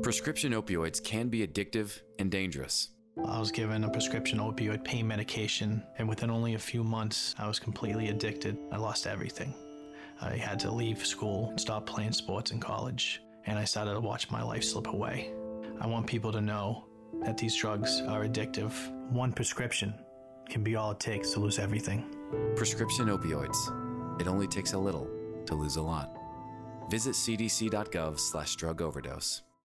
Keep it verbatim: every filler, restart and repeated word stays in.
Prescription opioids can be addictive and dangerous. I was given a prescription opioid pain medication, and within only a few months, I was completely addicted. I lost everything. I had to leave school, stop playing sports in college, and I started to watch my life slip away. I want people to know that these drugs are addictive. One prescription can be all it takes to lose everything. Prescription opioids. It only takes a little to lose a lot. Visit c d c dot gov slash drug overdose.